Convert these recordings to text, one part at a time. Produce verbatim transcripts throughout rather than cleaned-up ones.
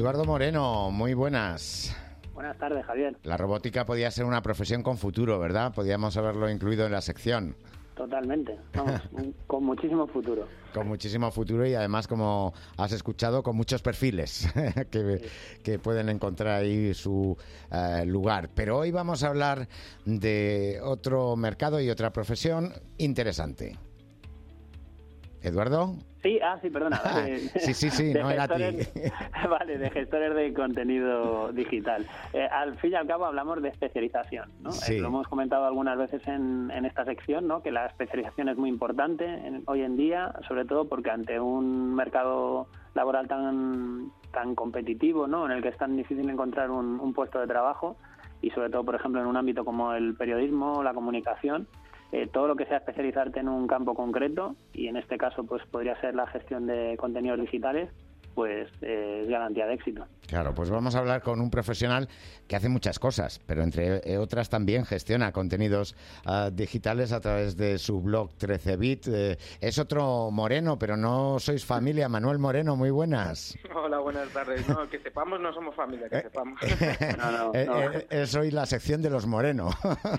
Eduardo Moreno, muy buenas. Buenas tardes, Javier. La robótica podía ser una profesión con futuro, ¿verdad? Podíamos haberlo incluido en la sección. Totalmente, vamos, con muchísimo futuro. Con muchísimo futuro y además, como has escuchado, con muchos perfiles que, sí. que pueden encontrar ahí su uh, lugar. Pero hoy vamos a hablar de otro mercado y otra profesión interesante. ¿Eduardo? Sí, ah, sí, perdona. De, sí, sí, sí, no era a ti. Vale, de gestores de contenido digital. Eh, al fin y al cabo hablamos de especialización, ¿no? Sí. Eh, lo hemos comentado algunas veces en, en esta sección, ¿no? Que la especialización es muy importante en, hoy en día, sobre todo porque ante un mercado laboral tan tan competitivo, ¿no? En el que es tan difícil encontrar un, un puesto de trabajo y sobre todo, por ejemplo, en un ámbito como el periodismo o la comunicación, Eh, todo lo que sea especializarte en un campo concreto, y en este caso pues podría ser la gestión de contenidos digitales, pues eh, es garantía de éxito. Claro, pues vamos a hablar con un profesional que hace muchas cosas, pero entre otras también gestiona contenidos uh, digitales a través de su blog trece bit. Eh, es otro Moreno, pero no sois familia. Manuel Moreno, muy buenas. Hola, buenas tardes. No, que sepamos, no somos familia, que sepamos. no, no, no. Eh, eh, soy la sección de los Moreno.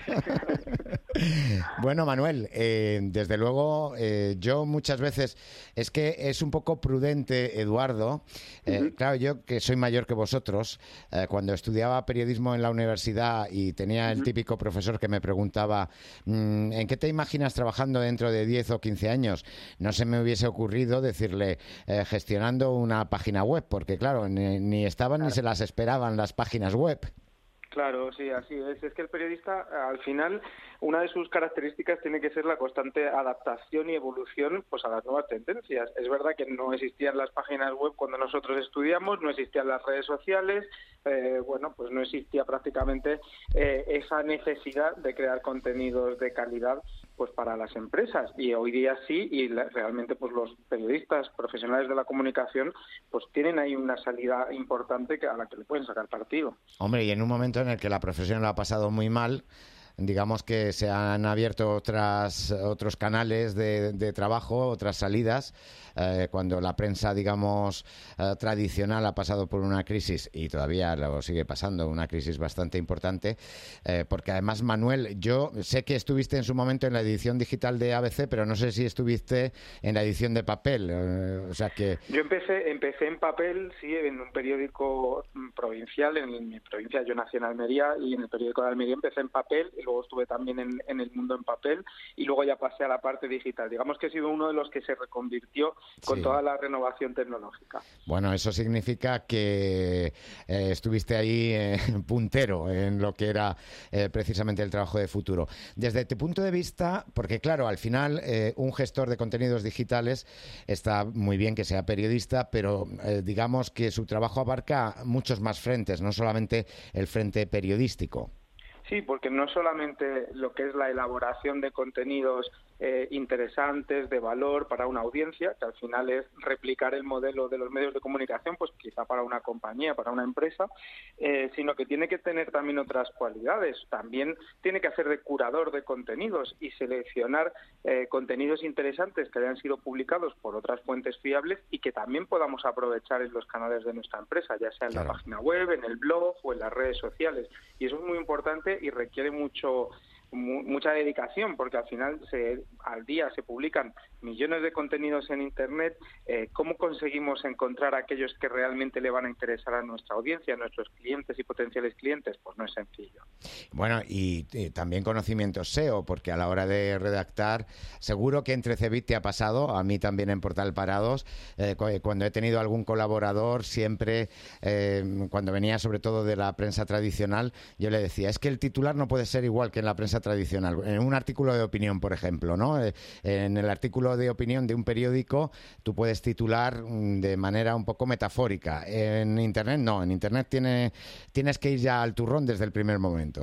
Bueno, Manuel, eh, desde luego eh, yo muchas veces, es que es un poco prudente, Eduardo, eh, uh-huh. Claro, yo que soy mayor que vosotros, eh, cuando estudiaba periodismo en la universidad y tenía el uh-huh. típico profesor que me preguntaba mmm, ¿en qué te imaginas trabajando dentro de diez o quince años? No se me hubiese ocurrido decirle eh, gestionando una página web, porque claro, ni, ni estaban claro. ni se las esperaban las páginas web. Claro, sí, así es. Es que el periodista, al final, una de sus características tiene que ser la constante adaptación y evolución pues a las nuevas tendencias. Es verdad que no existían las páginas web cuando nosotros estudiamos, no existían las redes sociales, eh, bueno, pues no existía prácticamente eh, esa necesidad de crear contenidos de calidad pues para las empresas, y hoy día sí, y la, realmente pues los periodistas profesionales de la comunicación pues tienen ahí una salida importante que, a la que le pueden sacar partido. Hombre, y en un momento en el que la profesión lo ha pasado muy mal, digamos que se han abierto otras otros canales de, de trabajo, otras salidas, eh, cuando la prensa, digamos, eh, tradicional ha pasado por una crisis, y todavía lo sigue pasando, una crisis bastante importante, eh, porque además, Manuel, yo sé que estuviste en su momento en la edición digital de A B C, pero no sé si estuviste en la edición de papel, eh, o sea que... Yo empecé empecé en papel, sí, en un periódico provincial, en mi provincia, yo nací en Almería, y en el periódico de Almería empecé en papel, y luego estuve también en, en el mundo en papel, y luego ya pasé a la parte digital. Digamos que he sido uno de los que se reconvirtió con sí. toda la renovación tecnológica. Bueno, eso significa que eh, estuviste ahí eh, puntero en lo que era eh, precisamente el trabajo de futuro. Desde tu punto de vista, porque claro, al final eh, un gestor de contenidos digitales está muy bien que sea periodista, pero eh, digamos que su trabajo abarca muchos más frentes, no solamente el frente periodístico. Sí, porque no solamente lo que es la elaboración de contenidos eh, interesantes, de valor para una audiencia, que al final es replicar el modelo de los medios de comunicación, pues quizá para una compañía, para una empresa, eh, sino que tiene que tener también otras cualidades. También tiene que hacer de curador de contenidos y seleccionar eh, contenidos interesantes que hayan sido publicados por otras fuentes fiables y que también podamos aprovechar en los canales de nuestra empresa, ya sea en claro. la página web, en el blog o en las redes sociales. Y eso es muy importante y requiere mucho mucha dedicación, porque al final se, al día se publican millones de contenidos en Internet. Eh, ¿Cómo conseguimos encontrar aquellos que realmente le van a interesar a nuestra audiencia, a nuestros clientes y potenciales clientes? Pues no es sencillo. Bueno, y, y también conocimientos S E O, porque a la hora de redactar, seguro que en trece bit te ha pasado, a mí también en Portal Parados, eh, cuando he tenido algún colaborador, siempre, eh, cuando venía sobre todo de la prensa tradicional, yo le decía, es que el titular no puede ser igual que en la prensa tradicional. En un artículo de opinión, por ejemplo, ¿no? Eh, en el artículo de opinión de un periódico, tú puedes titular de manera un poco metafórica. En Internet, no. En Internet tiene, tienes que ir ya al turrón desde el primer momento.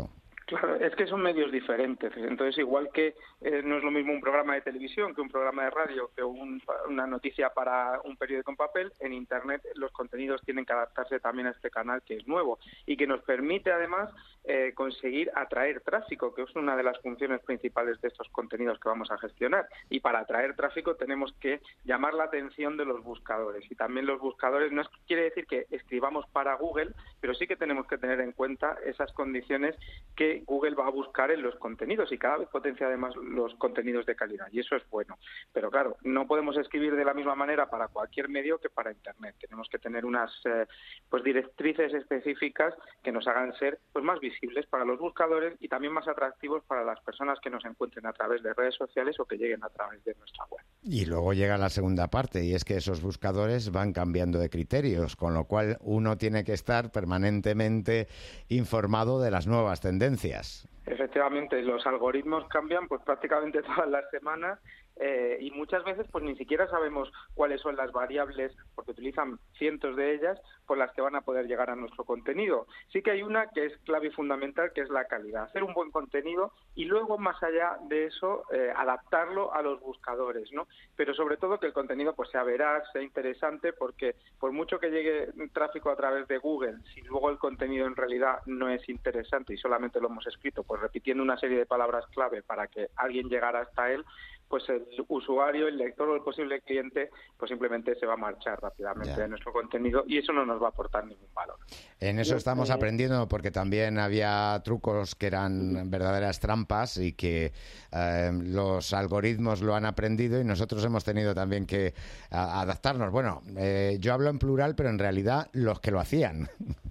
Claro, es que son medios diferentes. Entonces, igual que eh, no es lo mismo un programa de televisión que un programa de radio, que un, una noticia para un periódico en papel, en Internet los contenidos tienen que adaptarse también a este canal que es nuevo y que nos permite, además, eh, conseguir atraer tráfico, que es una de las funciones principales de estos contenidos que vamos a gestionar. Y para atraer tráfico tenemos que llamar la atención de los buscadores. Y también los buscadores, no es, quiere decir que escribamos para Google, pero sí que tenemos que tener en cuenta esas condiciones que Google va a buscar en los contenidos y cada vez potencia además los contenidos de calidad y eso es bueno. Pero claro, no podemos escribir de la misma manera para cualquier medio que para Internet. Tenemos que tener unas eh, pues directrices específicas que nos hagan ser pues más visibles para los buscadores y también más atractivos para las personas que nos encuentren a través de redes sociales o que lleguen a través de nuestra web. Y luego llega la segunda parte y es que esos buscadores van cambiando de criterios, con lo cual uno tiene que estar permanentemente informado de las nuevas tendencias. Efectivamente, los algoritmos cambian pues prácticamente todas las semanas eh, y muchas veces pues ni siquiera sabemos cuáles son las variables, porque utilizan cientos de ellas, por las que van a poder llegar a nuestro contenido. Sí que hay una que es clave y fundamental, que es la calidad. Hacer un buen contenido y luego, más allá de eso, eh, adaptarlo a los buscadores, ¿no? Pero sobre todo que el contenido pues sea veraz, sea interesante, porque por mucho que llegue tráfico a través de Google, si luego el contenido en realidad no es interesante y solamente lo hemos escrito, pues repitiendo una serie de palabras clave para que alguien llegara hasta él, pues el usuario, el lector o el posible cliente, pues simplemente se va a marchar rápidamente ya de nuestro contenido y eso no nos va a aportar ningún valor. En eso estamos eh... aprendiendo porque también había trucos que eran verdaderas trampas y que eh, los algoritmos lo han aprendido y nosotros hemos tenido también que a, adaptarnos. Bueno, eh, yo hablo en plural, pero en realidad los que lo hacían.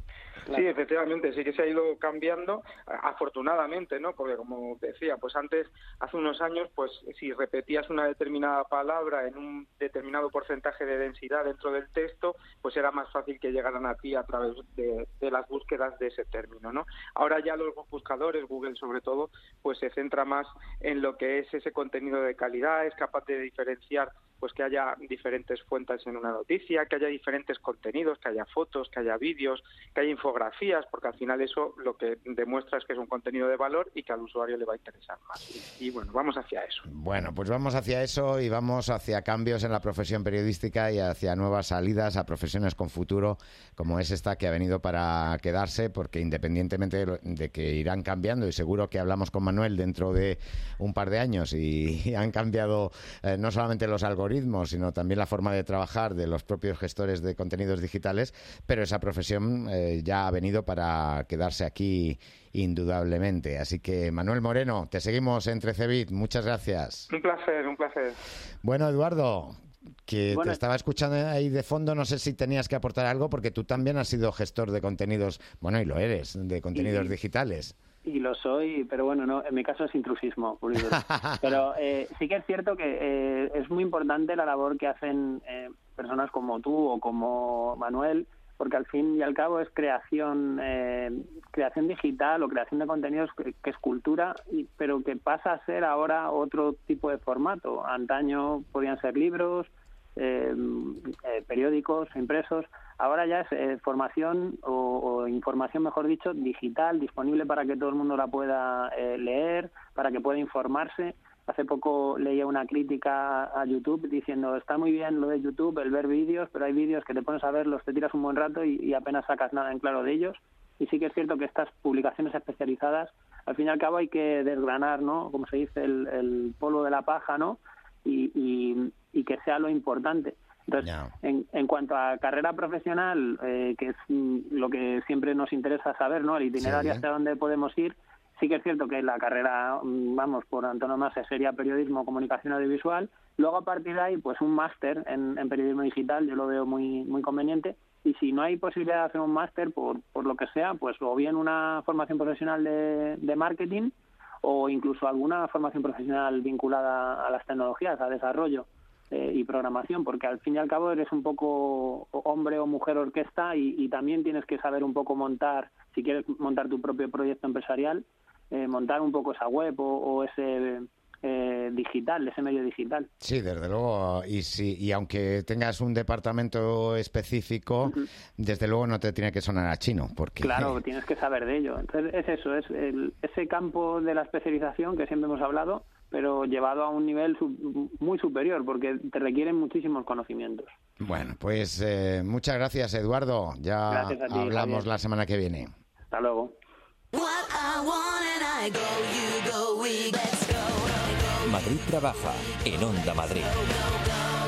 Sí, efectivamente, sí que se ha ido cambiando, afortunadamente, ¿no? Porque como decía, pues antes, hace unos años, pues si repetías una determinada palabra en un determinado porcentaje de densidad dentro del texto, pues era más fácil que llegaran a ti a través de, de las búsquedas de ese término, ¿no? Ahora ya los buscadores, Google sobre todo, pues se centra más en lo que es ese contenido de calidad, es capaz de diferenciar pues que haya diferentes fuentes en una noticia, que haya diferentes contenidos, que haya fotos, que haya vídeos, que haya infografías, porque al final eso lo que demuestra es que es un contenido de valor y que al usuario le va a interesar más. Y, y bueno, vamos hacia eso. Bueno, pues vamos hacia eso y vamos hacia cambios en la profesión periodística y hacia nuevas salidas a profesiones con futuro, como es esta que ha venido para quedarse, porque independientemente de que irán cambiando, y seguro que hablamos con Manuel dentro de un par de años y, y han cambiado eh, no solamente los algoritmos, sino también la forma de trabajar de los propios gestores de contenidos digitales, pero esa profesión eh, ya ha venido para quedarse aquí indudablemente. Así que, Manuel Moreno, te seguimos en trece bit. Muchas gracias. Un placer, un placer. Bueno, Eduardo, que bueno, te estaba escuchando ahí de fondo, no sé si tenías que aportar algo, porque tú también has sido gestor de contenidos, bueno, y lo eres, de contenidos y... digitales. Y lo soy, pero bueno, no, en mi caso es intrusismo, puro y duro. Pero eh, sí que es cierto que eh, es muy importante la labor que hacen eh, personas como tú o como Manuel, porque al fin y al cabo es creación eh, creación digital o creación de contenidos que, que es cultura, y, pero que pasa a ser ahora otro tipo de formato. Antaño podían ser libros, eh, eh, periódicos impresos. Ahora ya es eh, formación o, o información, mejor dicho, digital, disponible para que todo el mundo la pueda eh, leer, para que pueda informarse. Hace poco leía una crítica a YouTube diciendo, está muy bien lo de YouTube, el ver vídeos, pero hay vídeos que te pones a verlos, te tiras un buen rato y, y apenas sacas nada en claro de ellos. Y sí que es cierto que estas publicaciones especializadas, al fin y al cabo hay que desgranar, ¿no? Como se dice, el, el polvo de la paja, ¿no? Y, y, y que sea lo importante. Entonces, no. en, en cuanto a carrera profesional, eh, que es lo que siempre nos interesa saber, ¿no? El itinerario sí. hacia dónde podemos ir. Sí que es cierto que la carrera, vamos, por antonomasia sería periodismo, comunicación audiovisual. Luego, a partir de ahí, pues un máster en, en periodismo digital, yo lo veo muy muy conveniente. Y si no hay posibilidad de hacer un máster, por, por lo que sea, pues o bien una formación profesional de, de marketing o incluso alguna formación profesional vinculada a las tecnologías, a desarrollo eh, y programación, porque al fin y al cabo eres un poco hombre o mujer orquesta y, y también tienes que saber un poco montar, si quieres montar tu propio proyecto empresarial, eh, montar un poco esa web o, o ese eh, digital, de ese medio digital. Sí, desde luego, y si y aunque tengas un departamento específico, uh-huh. desde luego no te tiene que sonar a chino, porque... Claro, tienes que saber de ello. Entonces es eso, es el, ese campo de la especialización que siempre hemos hablado, pero llevado a un nivel sub, muy superior, porque te requieren muchísimos conocimientos. Bueno, pues eh, muchas gracias, Eduardo. Ya gracias a ti, hablamos Javier. La semana que viene. Hasta luego. Madrid trabaja en Onda Madrid.